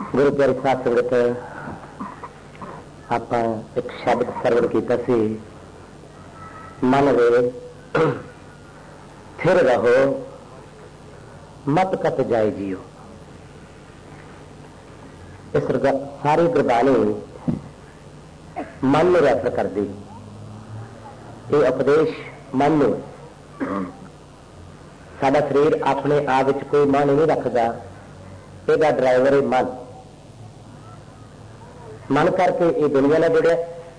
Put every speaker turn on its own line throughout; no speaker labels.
गुरु प्यारी साध संगत आप एक शब्द सरवण किया सी, मन वे थिर रहो मत कत जाए जियो। इस सारी गुरबाणी मन में रेफर कर दी। ये उपदेश मन में साडा शरीर अपने आप में कोई मन नहीं रखता, यदा ड्राइवर है मन। मन करके ये दुनिया ने जुड़े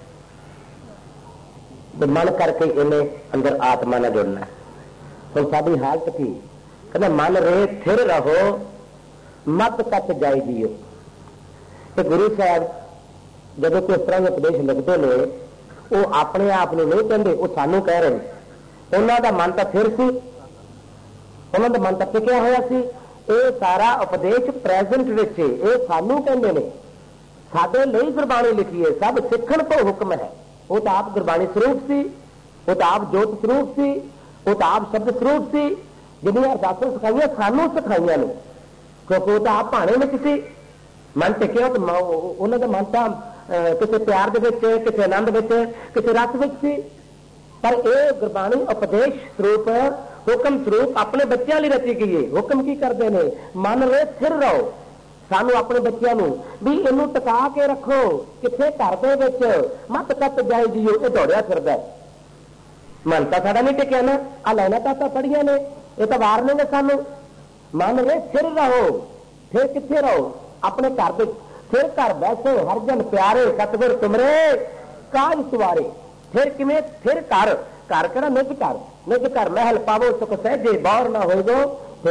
तो मन करके इन्हें अंदर आत्मा ने जुड़ना। तो साड़ी हालत की कहना मन रे थिर रहो मत कत जाए जियो। तो गुरु साहब जब कोई इस तरह के उपदेश लिखते हैं वो अपने आप में नहीं कहते, वो सानू कह रहे। उन्होंने मन तो थिर सी, उन्होंने मन तो टिकया होया सी। ये सारा उपदेश प्रेजेंट विच ये सानू कहते हैं, साडे लई गुरबाणी लिखी है। सब सिखण तो हुक्म है। वो तो आप गुरबाणी स्वरूप सी, वो तो आप जोत स्वरूप सी, वो तो आप शब्द स्वरूप सी। जिन्नियां अरदासां सिखाइयां सानू सिखाइयां ने, क्योंकि वो तो आप भाणे में सी। मन टिकिया तो उन्होंने मन तो किसी प्यार दे विच, किसी आनंद विच, किसी रस विच सी। पर यह गुरबाणी उपदेश स्वरूप हुक्म स्वरूप अपने बच्चों लिए रची गई है। हुक्म की करते हैं, मन रे स्थिर रहो। सानू अपने बच्चों भी इनू टका के रखो, किथे घर दे विच मत कत जाए जियो। ये दौड़िया फिरदा मन तो साडा नहीं टिकिया ना। आ लाइना तो पढ़िया ने, ये तो वारने ने सानू। मन रे स्थिर रहो, फिर किथे रहो अपने घर में। फिर घर बैठो हर जन प्यारे सतगुर तुमरे काज सवारे। फिर किमें फिर घर घर कहना निज घर, निज घर महल पावो सुख सहजे बाहर ना हो गो।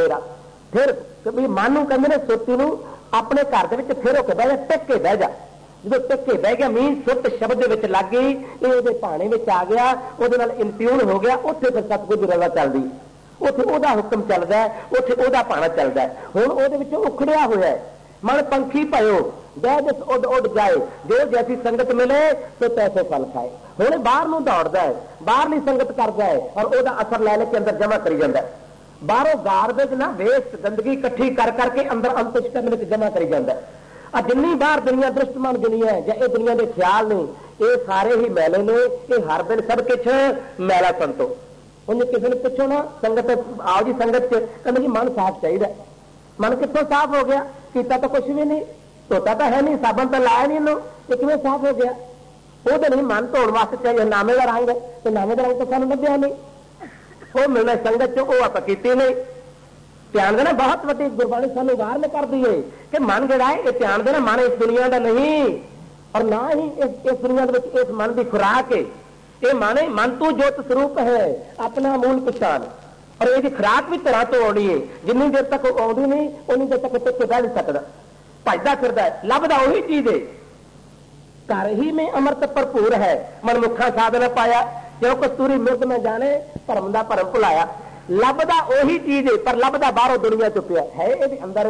फिर भी मन कहते हैं सोती नू अपने घर के फिर होकर बह जा, टिक के बह जा। जो टिक के बह गया मीन सुत शब्द विच लग गई, ये भाने में आ गया, वो इंट्यून हो गया। उत्थे फिर सतगुर की रवा चलती, उत्थे ओदा हुक्म चलता है, उत्थे ओदा भाना चलता है। हुण ओहदे विच उखड़िया होया है। मन पंखी भयो बह जिस उड उड जाए, जो जैसी संगत मिले तो पैसे फल खाए। हुण बाहर नूं दौड़दा है, बाहरली संगत करदा है और ओदा असर लै के अंदर जमा करी जांदा है। बाहरों गारबेज ना वेस्ट गंदगी इकट्ठी कर करके अंदर अंतुष्टन में जमा करी जाता है। जिन्नी बाहर दुनिया दृष्टमान दुनिया है, ये दुनिया के ख्याल नहीं, ये सारे ही मैले ने। ये हर दिन सब कुछ मैला संतो। उन्हें किसी ने पूछो ना संगत आओ जी संगत च, कहते जी मन साफ चाहिए। मन कितों साफ हो गया? किता तो कुछ भी नहीं, धोता तो है नहीं, साबन तो लाया नहीं इन्हों, ये किमें साफ हो गया? वो तो नहीं मन धोने वास्ते चाहिए नामे का रंग, तो नामे का रंग तो सानू लभ्या नहीं। वो मिलना संगत चो आप की नहीं। ध्यान देना बहुत वड्डी गुरबाणी सानू वारन कर दी है कि मन जड़ा है ये ध्यान देना मन इस दुनिया का नहीं और ना ही इस दुनिया इस मन की खुराक है। ये मन तो जोत स्वरूप है, अपना मूल पहचान। और ये खुराक भी तरह तो आनी है। जिन्नी देर तक आती नहीं उन्नी देर तक टिक के बह नहीं सकता, भजदा फिरदा है, लभदा उही चीज है। घर ही में अमृत भरपूर है, मनमुखा साधन पाया, जो कस्तूरी मिर्द में जाने भरम का भरम भुलाया। लभदा ओही चीज है, पर लभदा बाहरों दुनिया चुपिया है। ये अंदर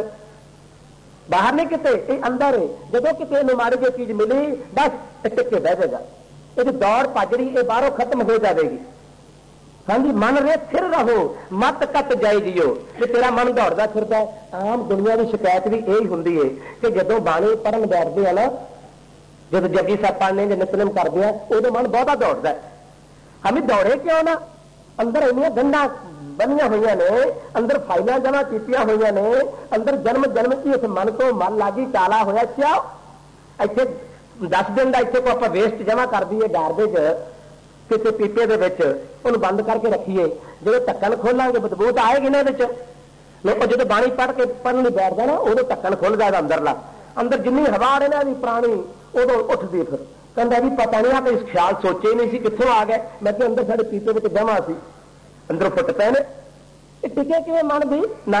बाहर नहीं किते, ये अंदर है। जो कितने माड़ी जो चीज मिली बस टिक के बह जाएगा। ये दौड़ भजड़ी ये बाहरों खत्म हो जाएगी। हाँ जी, मन रे स्थिर रहो मत कत जाए जियो। कि तेरा मन दौड़ता फिरता है। आम दुनिया की शिकायत भी यही होंगी है कि जो बाणी पढ़न बैठते हैं ना, जब जगी साहब पढ़ने जो नितनेम करते हैं, उदो मन बहुता दौड़ता है। हमें दौड़े क्यों ना? अंदर इनिया गंढा बनिया हुई ने, अंदर फाइल जमा की हुई ने, अंदर जन्म जन्म की इस मन को मन लागी काला होया। क्या इतने 10 दिन का इतने को आप वेस्ट जमा कर दीए गारबेज किसी पीपे के बंद करके रखीए। जो ढक्कन खोलांगे बदबू तो आएगी ना। जो बाणी पढ़ के पढ़ने बैठ जाना उदो ढक्कन खुल जाएगा अंदरला। अंदर जिन्नी हवा ना भी पुरानी उदो उठती। फिर कहता भी पता नहीं आप इस ख्याल सोचे ही नहीं सी कित्थों आ गए। मैं कि अंदर साढ़े पीपे में जमा सी, अंदरों फुट पे ने। टिके किवें मन भी ना?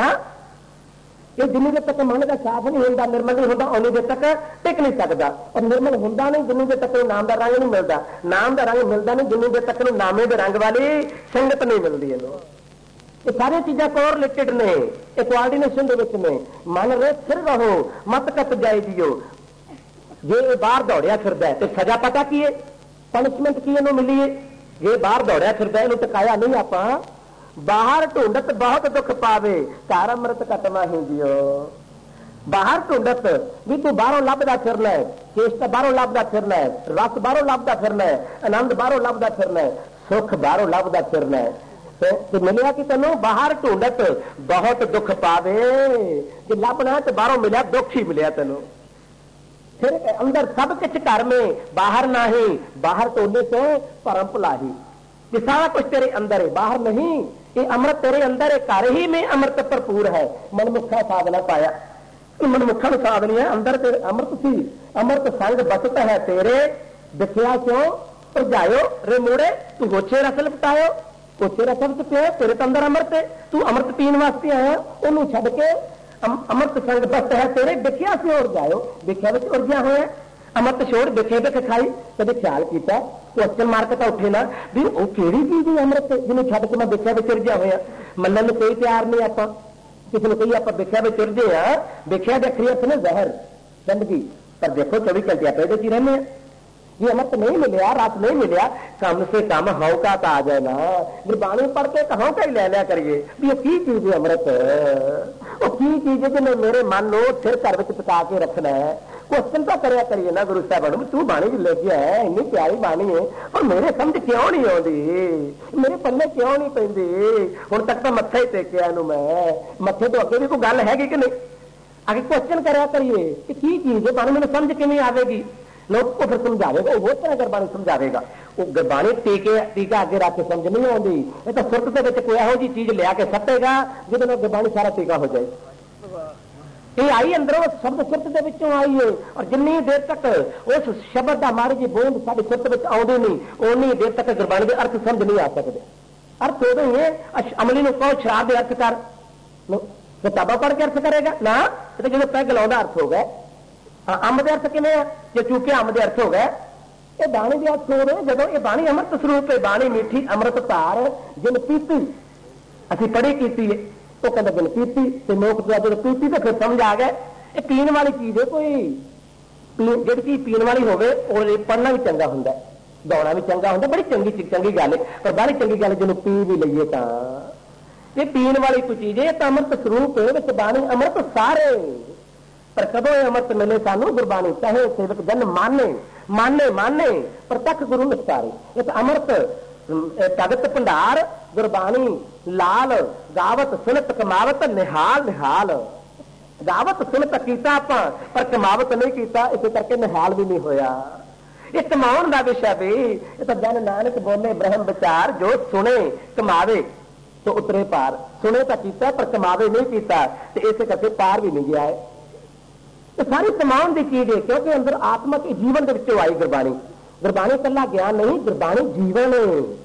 ये जिन्नी देर तक मन का साफ नहीं होता, निर्मल नहीं होता, उन्नी देर तक टिक नहीं सकता। और निर्मल होंदा नहीं जिन्नी देर तक नाम का रंग नहीं मिलता। नाम का रंग मिलता नहीं जिन्नी देर तक नामे के रंग वाली संगत नहीं मिलती। ये सारी चीजें कोरिलेटेड ने, ये कोआर्डिनेशन में। मन रे स्थिर रहो मत कत जाए जियो। जे ये बाहर दौड़िया फिरदा है तो सजा पता की है, पनिशमेंट की इन्हों मिली है। जे बाहर दौड़िया फिरदा है, इन्हों टकाया नहीं आप। बाहर ढूंढत बहुत दुख पावे, घर अमृत कटमा ही जियो। बाहर ढूंढत भी तू बाहरों लभदा फिरना है, चेष्टा बाहरों लभदा फिरना है, रस बाहरों लभदा फिरना है, आनंद बाहरों लभदा फिरना है, सुख बाहरों लभदा फिरना है। तो मिलिया कि तेनों बाहर ढूंढत बहुत दुख पावे, जे लभना तो बाहरों मिलिया दुख ही मिलिया तेनों। फिर अंदर सब कुछ घर में बाहर नहीं, बाहर टोले से परम भुलाही। ये सारा कुछ तेरे अंदर है, बाहर नहीं। ये अमृत तेरे अंदर है, घर ही में अमृत भरपूर है। मनमुखा साधना पाया, मनमुखा साध लिया, अंदर तेरे अमृत थी। अमृत संग बसत है तेरे, दिखिया क्यों भरजायो रे मोड़े, तू गोचे रस लपटायो, गोचे रस पिया, तेरे तो अंदर अमृत है, तू अमृत पीन वास्ते आया, ओनू छड़ के अमृत संग बसत है तेरे, दिखिया से उड़ जायो, दिखिया विच उड़जिया होया। अमृत छोड़ दिखे विख खाई, कभी ख्याल किया क्वेश्चन मार्क तो उठे ना भी वो केड़ी चीज है अमृत जिन्हें छड़ के मैं दिखिया विच उड़जिया होया। मनन में कोई तैयार नहीं, आप किसी ने कही आप देखिया में चुरदे हैं, देखिया देखी अर्थ ने जहर गंदगी, पर देखो 24 घंटे आप ही रहने हैं। ये अमृत नहीं मिलिया, रस नहीं मिलिया, कम से कम हाउ का तो आ जाए ना। गुरबाणी पढ़ के हाउ का ही ले लिया करिए भी वो की चीज है अमृत, वो की चीज है जिन्हें मेरे मन लो सिर घर में पका के रखना है। क्वेश्चन तो करया करिए ना गुरु साहब, तू बाणी भी लेके है, इन्नी प्यारी बाणी है और मेरे समझ क्यों नहीं आती, मेरे पल्ले क्यों नहीं पैंदी। हुण तक तो मत्था ही टेकिया मैं, मत्थे तो अगे भी कोई गल हैगी कि नहीं, आगे क्वेश्चन करया करिए कि की चीज है बाणी मैंने समझ किवें आवेगी। लोग को फिर समझावेगा, वो तरह गुरबाणी समझावेगा। वो गुरबाणी टीका अगे रख के समझ नहीं आती। ये तो सुरत के कोई ਇਹੋ जी चीज लिया के सटेगा जिहदे नाल गुरबाणी सारा टीका हो जाए। ये आई अंदरों शब्द सुरत के विचों आई है, और जिन्नी देर तक उस शब्द का माड़ी जी बूंद साडी सुरत विच आउंदी नहीं, उन्नी देर तक गुरबाणी के अर्थ समझ नहीं आ सकते। अर्थ उदों ही है, अमली नूं कहो शराब के अर्थ कर, किताबां पढ़ के अर्थ करेगा ना, तो जो पैग लाउंदा अर्थ हो गया। अंब के अर्थ किवें जो चूके अंब के अर्थ हो गए, ये बाणी के अर्थ हो गए। जदों ये बाणी अमृत स्वरूप है, बाणी मीठी अमृत धार जिन पीती, असीं पढ़ी कीती है, तो कहते जिन पीती तो लोक जो पीती तो फिर समझ आ गए ये पीने वाली चीज है। कोई जी चीज पीने वाली होवे पढ़ना भी चंगा होंदा, दौड़ना भी चंगा होंदा, बड़ी चंगी गल है, पर बड़ी चंगी गल जिन्हों पी भी लईए तो ये पीने वाली कोई चीज है। तो अमृत स्वरूप है, बाणी अमृत सारे, पर कदों अमृत मिले सानू गुरबाणी चाहे सेवक जन माने माने माने प्रत्यक्ष गुरु निस्तारे। इस अमृत तगत भंडार गुरबाणी लाल गावत सुनत कमावत निहाल निहाल। गावत सुनत कीता आपां पर कमावत नहीं कीता, इस करके निहाल भी नहीं होया। ये कमाउण दा विषय भी ये तो जन नानक बोले ब्रह्म विचार, जो सुने कमावे तो उतरे पार। सुने तो कीता पर कमावे नहीं कीता, तो इस करके पार भी नहीं गया है। तो सारी कमाउण की चीज है, क्योंकि अंदर आत्मा के जीवन के विचों आई गुरबाणी। गुरबाणी कला ज्ञान नहीं, गुरबाणी जीवन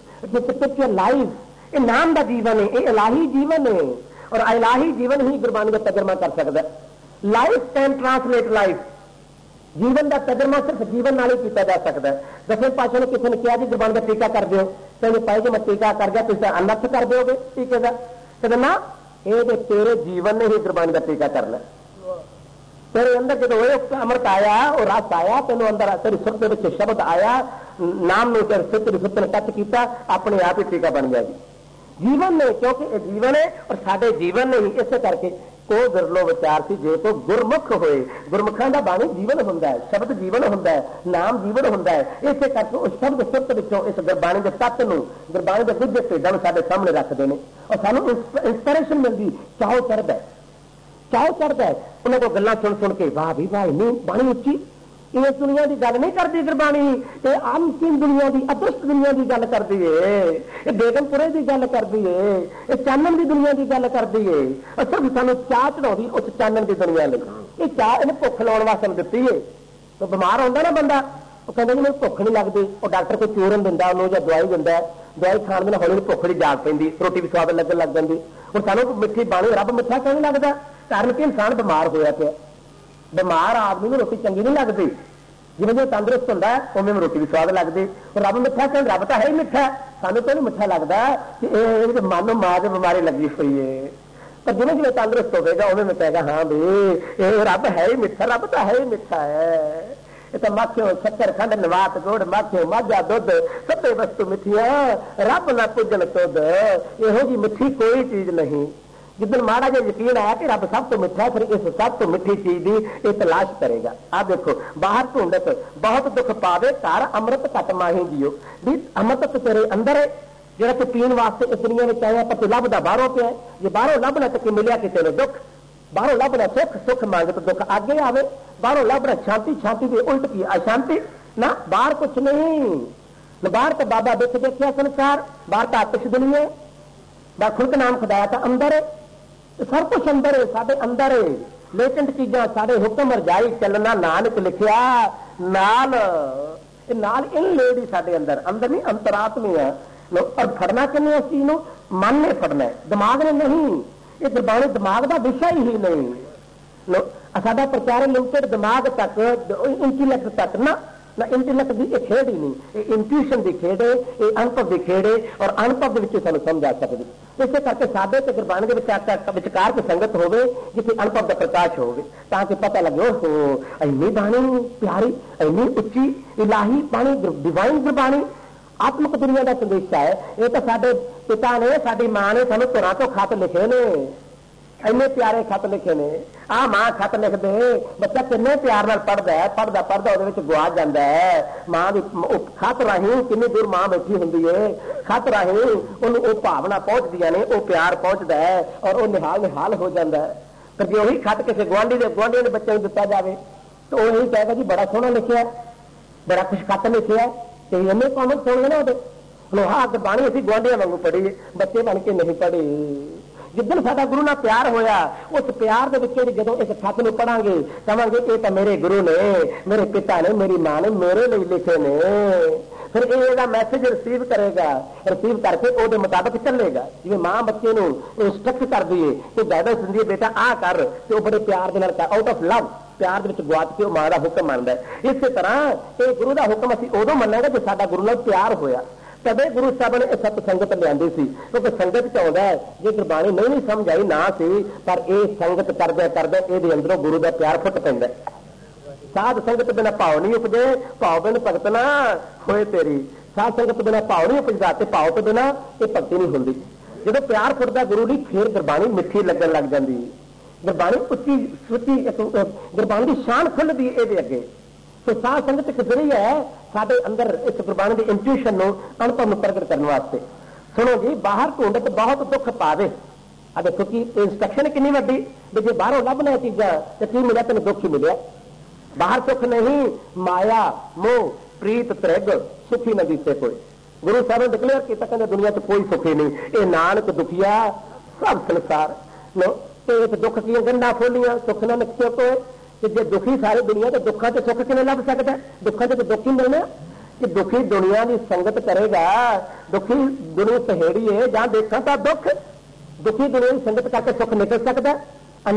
है, लाइफ, ये नाम का जीवन है, ये इलाही जीवन है, और इलाही जीवन ही गुरबाणी का तजर्मा कर सकता है। लाइफ कैन ट्रांसलेट लाइफ, जीवन का तजर्मा सिर्फ जीवन नाल ही किया जा सकता है। दसवें पातशाह ने किसी ने कहा जी गुरबाणी का टीका कर दो, कहते पाए जी मैं टीका कर गया, तुम अनर्थ कर दोगे टीके का, कहते ना ये तेरे जीवन ने ही गुरबाणी का टीका करना। तेरे अंदर जो अमृत आया और रस आया, तेन अंदर तेरी सुरत में शब्द आया, नाम ने तेरी सुरत ने टच किया, अपने आप ही टीका बन गया जी जीवन ने, क्योंकि ये जीवन है और साडे जीवन ने ही। इस करके को बिरलो विचार सी जे तो गुरमुख होए, गुरमुखां दा बाणी जीवन हुंदा है, शब्द जीवन हुंदा है, नाम जीवन हुंदा है। इस करके उस शब्द सुरत विचों इस गुरबाणी के तत्व नूं, गुरबाणी के गुज्जे भेदां नूं साडे सामने रखदे ने, और सानूं इंस्पिरेशन मिलदी, चाहो चढ़दा है, चाहो चढ़ता है। उन्हें को गल्लां सुन सुन के वाह भी वाह इन्नी बाणी उच्ची, इन्हें दुनिया की गल नहीं करती गुरबाणी, ये अंतिम दुनिया की अदृष्ट दुनिया की गल करती है, ये बेगमपुरे की गल करती है, ये चानन की दुनिया की गल करती है। और सिर्फ सानू चाह चढ़ाउंदी उस चानन की दुनिया लई, ये चाह इन्हें भुख लाउण वास्ते दित्ती है। तो बीमार होंदा ना बंदा, वो कहंदा जी मैनूं भुख नहीं लगदी, और डॉक्टर कोई चूरन दिंदा उन्होंने जां दवाई दिंदा, दवाई खाण दे नाल हौली भुख नहीं जाग पैंदी, रोटी भी स्वाद लगन लग जांदी। हुण सानू मिठी बाणी रब मिठा क्यों नहीं लगदा, कारण कि इंसान बीमार होया पिया। बीमार आदमी को रोटी चंगी नहीं लगती, जिवें जो तंदुरुस्त होंदा उवें रोटी भी स्वाद लगती। रब मिठा क्यों, रब तो है ही मिठा, सानू तो नहीं मिठा लगता कि मन मां की बीमारी लगी हुई है। पर जिवें जिवें तंदुरुस्त होगा उवें मैं कहेगा हाँ भी ये रब है ही मिठा, रब तो है ही मिठा है। ये तो मक्खियों शक्कर खंड नवात गुड़ मक्खियों माजा दुध सभे वस्तु मिठिया, रब ना पुजन तुद, यहो जी मिठी कोई चीज नहीं। जिदन माड़ा जो यकीन आया कि रब सब तो मिठा है, फिर इस सब तो मिठी चीज की तलाश करेगा। आ देखो बाहर ढूंढत बहुत दुख पावे, घर अमृत घट माही जियो। भी अमृत तो तेरे अंदर है, जो तू पीन वास्ते इस दुनिया में आया, पर तू लभदा बाहरों पे है। जे बाहरों लभना तो मिलिया किसी ने दुख, बाहरों लभना सुख, सुख मांगे तो दुख आगे आवे। बाहरों लभना शांति, शांति की उल्ट की अशांति ना। बाहर कुछ नहीं, न बाहर तो बाबा दुख देखिया संसार, बाहर तो आतिश दुनिया, बाहर खुद का नाम खुदाया था अंदर है, सब कुछ अंदर है, साढ़े अंदर है। लेटेंट चीजा साढ़े हुक्म रजाई चलना, नानक लिखिया नाल इन लेडी साढ़े अंदर, अंदर नहीं अंतरात्मी है। और फड़ना किन्ने उस चीज को, मन ने फड़ना है, दिमाग ने नहीं। ये गुरबाणी दिमाग का विषय ही नहीं। साडा प्रचार लिमिटेड दिमाग तक, इंटेलेक्ट तक ना इंटेलेक्ट की एक खेड ही नहीं, इंट्यूशन की खेड है, ये अनुभव की खेड है। और अनुभव के सानू समझ आ सकती। इसे करके साडे ते गुरबाणी के विचकार की संगत होवे, जिसे अनुभव का प्रकाश होवे, ताकि पता लगे हो इन्नी बाणी प्यारी, इन्नी उच्ची इलाही बाणी, डिवाइन गुरबाणी आत्मक दुनिया का संदेशा है। ये तो साडे पिता ने, साडी मां ने सानू घरां तो खत लिखे ने, इन्ने प्यारे खत लिखे ने। आ मां खत लिख दे, बच्चा किन्ने प्यार नाल पढ़दा है, पढ़दा पढ़दा उहदे विच गुआच जांदा है। मां दी खत राहीं किन्नी दूर मां बैठी हुंदी है, खत राहीं उहनूं ओह भावना पहुंचदियां ने, ओह प्यार पहुंचदा है और ओह निहाल निहाल हो जांदा है। पर जे ओही खत किसी गुआंढी दे बच्चे नूं दित्ता जावे तो ओह यही कहेगा जी बड़ा सोहना लिखिआ, बड़ा खुश खत लिखिआ, ते इन्ने कॉमेंट सुण लेना ओहदे। हाँ गुरबाणी असीं गुआंढियां वांगू पढ़ी, बच्चे बन के नहीं पढ़ी। जिदन साडा गुरु नाल प्यार होया, उस प्यार दे विच जदों इस खत नूं पढ़ांगे कहांगे ये तो मेरे गुरु ने, मेरे पिता ने, मेरी मां ने मेरे लिए लिखे ने। फिर ये मैसेज रिसीव करेगा, रिसीव करके ओहदे मुताबिक चलेगा। जिवें मां बच्चे नूं इंस्ट्रक्ट करदी है कि गाइडेंस दिंदी है, बेटा आ कर, ते ओह बड़े प्यार दे नाल आउट ऑफ लव प्यार दे विच गुआच के मां दा हुक्म मनदा है। इस तरह ये गुरु दा हुक्म असीं उदों मन्नांगे जे साडा गुरु नाल प्यार होया। तदे गुरु साहब ने सत संगत लियांदी सी, क्योंकि संगत च आउंदा है जे गुरबाणी नहीं समझ आई ना सी, पर ये संगत करदे करदे इहदे अंदरों गुरु दा प्यार फुट पैंदा। साध संगत बिना भाव नहीं उपजे, भाव बिन भगत ना होए तेरी। साध संगत बिना भाव नहीं उपजदा, ते भाव तो बिना ये भगती नहीं हुंदी। जदों प्यार फुटदा गुरु दी, फिर गुरबाणी मिठी लगन लग जांदी, गुरबाणी उच्ची सुच्ची, गुरबाणी की शान खुलदी इहदे अगे। तो साध संगत एक जरिया है साडे अंदर इस गुरबाणी के इंट्यूशन नूं, अनुभव नूं प्रगट करने वास्ते। सुनो जी, बाहर ढूंढत बहुत दुख पावे। आ देखो कि इंस्ट्रक्शन कितनी वड्डी, भी जे बाहरों लभना चीज़ां ते की मिलिया, तैनूं दुख ही मिलिया। बाहर सुख नहीं, माया मोह प्रीत त्रिग सुखी न दिसे कोई। गुरु साहब ने डिक्लेयर किया, कहते दुनिया च कोई सुखी नहीं, ये नानक दुखिया सब संसार नो। इस दुख की गंढा खोलियां, सुख न निकसियो कोई। कि जे दुखी सारी दुनिया, तो दुखा से सुख किवें लभ सकदा है? दुखा से तो दुख ही मिलने। कि दुखी दुनिया की संगत करेगा, दुखी दुनिया सहेड़ी है जहां देखा तो दुख, दुखी दुनिया की संगत करके सुख निकल सकता है।